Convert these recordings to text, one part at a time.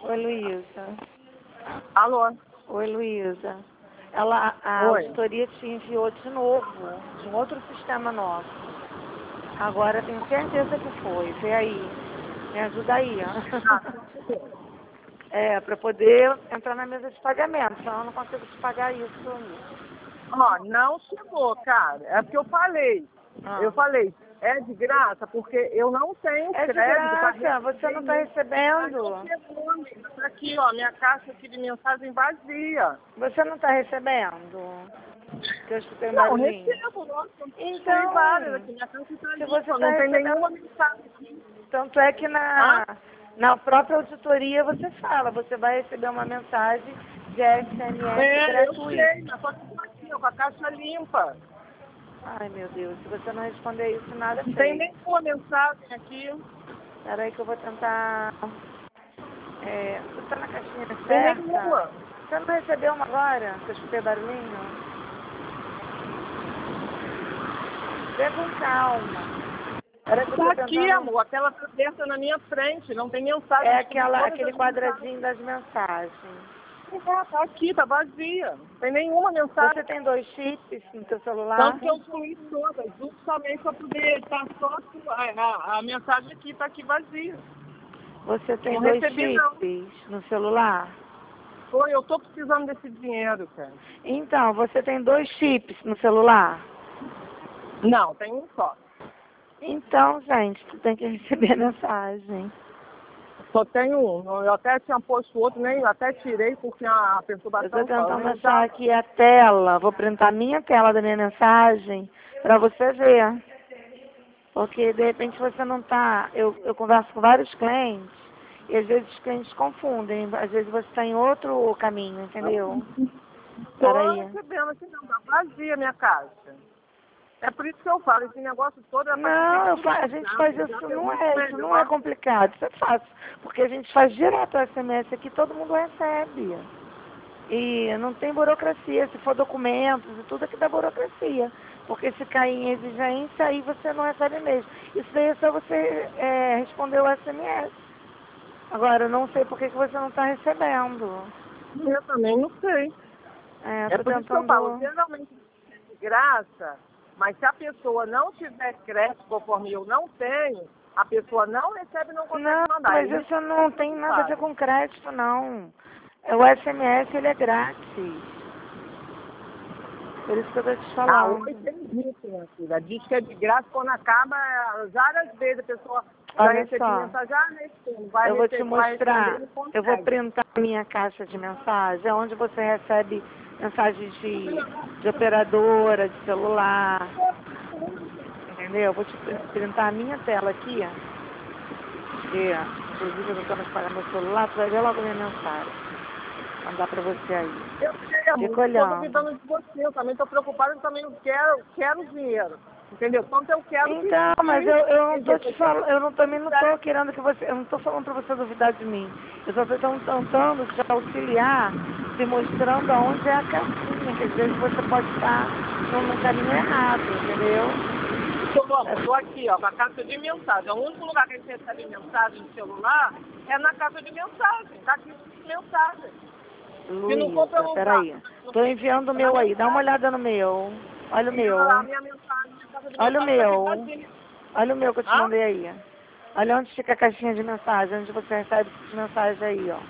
Oi, Luísa. Alô? Oi, Luísa. A Oi. auditoria te enviou de novo, de um outro sistema nosso. Agora eu tenho certeza que foi. Vê aí. Me ajuda aí, ó. Para poder entrar na mesa de pagamento. Senão eu não consigo te pagar isso aí. Ó, não chegou, cara. É porque eu falei. Ah. Eu falei, é de graça, porque eu não tenho É de crédito pra graça, você não está recebendo. Não chegou, amiga. Tá aqui, ó, minha caixa aqui de mensagem vazia. Você não está recebendo? Que eu escutei um Não, barulhinho. recebo, nossa. Então, Tem várias aqui, minha caixa tá se você limpa, está não tem recebendo, nenhuma mensagem aqui. tanto é que Hã? na própria auditoria você fala, você vai receber uma mensagem de SMS Eu sei, gratuito. mas só que tá aqui, ó, com a caixa limpa. Ai, meu Deus, se você não responder isso, nada é Não tem feito. nenhuma mensagem aqui. Espera aí que eu vou tentar... você está na caixinha Tem certa? nenhuma. Você não recebeu uma agora, que eu escutei barulhinho? Vê com calma. Era que eu Tá tô aqui, tentando... amor. A tela tá aberta na minha frente. Não tem mensagem. É Eu descobri todas aquele as mensagens. quadradinho das mensagens. Tá aqui, tá vazia. Não tem nenhuma mensagem. Você tem 2 chips no seu celular? Tanto que eu excluí todas, justamente para poder estar só a mensagem aqui, tá aqui vazia. Você tem Não 2 recebi, não. chips no celular? Foi, eu tô precisando desse dinheiro, cara. Então, você tem 2 chips no celular? Não, tem um só. Então, gente, tu tem que receber a mensagem. Só tenho um. Eu até tinha posto outro, nem eu até tirei porque a Eu perturbação estou só. Eu tentando nem achar usava. aqui a tela. Vou printar a minha tela da minha mensagem para você ver. Porque, de repente, você não está... Eu converso com vários clientes e, às vezes, os clientes confundem. Às vezes, você está em outro caminho, entendeu? Tô Peraí. recebendo aqui não, tá vazia a minha caixa. É por isso que eu falo, esse negócio todo é pra Não, tudo a gente faz já isso, é muito isso não é melhor. complicado, isso é fácil. Porque a gente faz direto o SMS aqui, todo mundo recebe. E não tem burocracia, se for documentos e tudo aqui dá burocracia. Porque se cair em exigência, aí você não recebe mesmo. Isso daí é só você responder o SMS. Agora, eu não sei por que você não está recebendo. Eu também não sei. É Tô por isso que eu falo, tentando... geralmente é de graça, mas se a pessoa não tiver crédito conforme eu não tenho, a pessoa não recebe e não consegue Não, mandar. mas É isso isso não que tem eu nada a ver falo. com crédito, não. O SMS, ele é grátis. Por isso que eu tô te Ah, hoje falando. tem isso, minha filha. Diz que é de graça quando acaba, várias vezes a pessoa já Olha recebe só, mensagem, não vai eu vou te receber, vai responder mostrar. e não Eu vou consegue. printar a minha caixa de mensagem, é onde você recebe mensagens de operadora, de celular. Entendeu? Eu vou te printar a minha tela aqui, ó. Que, inclusive, eu tô tentando pagar meu celular, tu vai ver logo a minha mensagem. Mandar pra você aí. Eu sei, amor, Fica não estou olhando. duvidando de você, eu também estou preocupada, eu também quero dinheiro. Entendeu? Quanto eu quero Então, mas pedir, eu não tô entendeu? te falando, também não tô querendo que você, eu não tô falando pra você duvidar de mim. Eu só tô tentando te auxiliar, te mostrando aonde é a caixinha, que às vezes você pode estar no caminho errado, entendeu? Estou aqui, ó, com a caixa de mensagem. O único lugar que a gente recebe mensagem no celular é na caixa de mensagem. Está aqui mensagem. Se não for Luísa, pelo lugar, peraí. Tô enviando o meu aí, dá uma olhada no meu. Olha o a meu. minha mensagem, a caixa de Olha o mensagem está aqui meu. vazia. Olha o meu que eu te Hã? mandei aí. Olha onde fica a caixinha de mensagem, onde você recebe as mensagens aí, ó.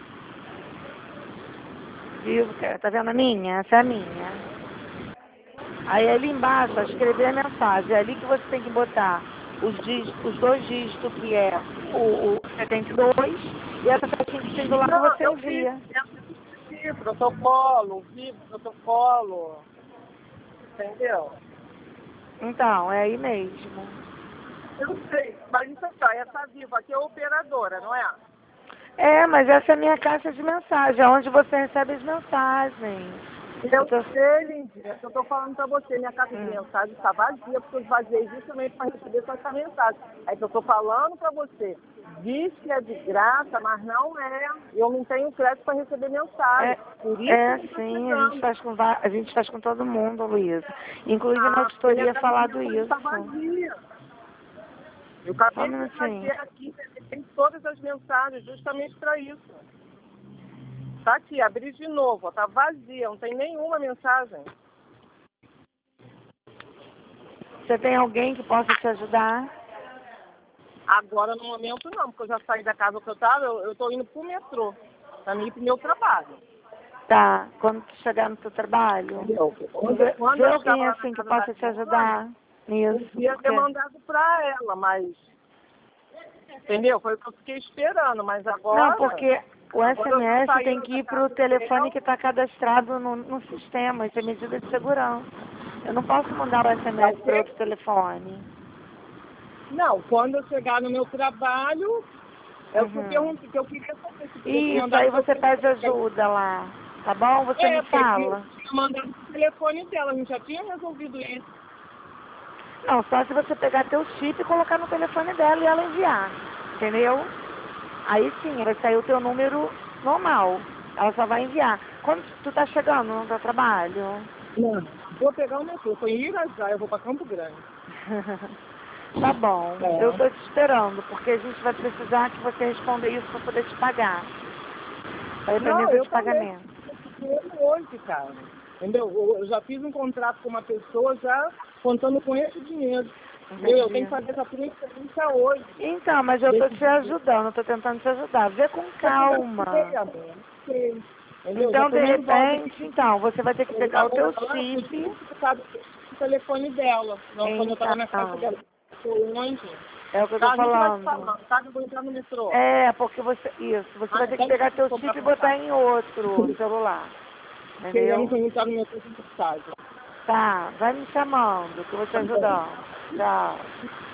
Viu? Tá vendo a minha? Essa é a minha. Aí ali embaixo, ó, escrever a mensagem. É ali que você tem que botar os 2 dígitos, que é o 72, e essa caixinha que tem do lado Não, você eu fiz envia. protocolo, vi protocolo, entendeu? Então, é aí mesmo. Eu sei, mas isso é essa Vivo aqui é operadora, não é? É, mas essa é a minha caixa de mensagem, é onde você recebe as mensagens. Eu Eu tô... sei, lindinha, eu estou falando para você, minha caixa de Hum. mensagem está vazia, porque eu esvaziei justamente para receber só essa mensagem. É que eu estou falando para você, diz que é de graça, mas não é. Eu não tenho crédito para receber mensagem. Por isso que não está Sim, chegando. a gente faz com todo mundo, Luísa. Inclusive na Ah, porque minha auditoria caixa de falado mensagem está isso. vazia. Eu Só um acabei de minutinho. fazer aqui, tem todas as mensagens, justamente para isso. Tá aqui, abri de novo, ó, tá vazia, não tem nenhuma mensagem. Você tem alguém que possa te ajudar? Agora, no momento, não, porque eu já saí da casa que eu tava, eu tô indo pro metrô, pra mim ir pro meu trabalho. Tá, quando tu chegar no teu trabalho, Entendeu? vê alguém assim que possa te ajudar nisso. Eu ia ter Porque... mandado pra ela, mas... Entendeu? Foi o que eu fiquei esperando, mas agora... Não, porque o SMS tem que ir pro telefone que está cadastrado no sistema, isso é medida de segurança. Eu não posso mandar o SMS para outro telefone. Não, quando eu chegar no meu trabalho, é o que eu queria saber. Isso, aí você pede ajuda lá, tá bom? Você me fala. Eu mandei o telefone dela, a gente já tinha resolvido isso. Não, só se você pegar teu chip e colocar no telefone dela e ela enviar, entendeu? Aí sim, vai sair o teu número normal. Ela só vai enviar. Quando tu tá chegando no teu trabalho? Não, vou pegar o metrô, tô em Irajá, eu vou pra Campo Grande. Tá bom, eu tô te esperando, porque a gente vai precisar que você responda isso para poder te pagar. Vai pra mesa de pagamento. Hoje, cara. Entendeu? Eu já fiz um contrato com uma pessoa já contando com esse dinheiro. Eu tenho que fazer essa transferência hoje. Então, mas eu tô te ajudando, eu tô tentando te ajudar. Vê com calma. Então, de repente, então, você vai ter que pegar o teu chip. O telefone dela. Não, quando eu tava na casa dela. É o que eu tô falando. Sabe, eu vou entrar no metrô. É, porque você vai ter que pegar teu chip e botar em outro celular. Entendeu? Eu não entrar no metrô sem mensagem. Tá, vai me chamando, que eu vou te ajudando. Tchau.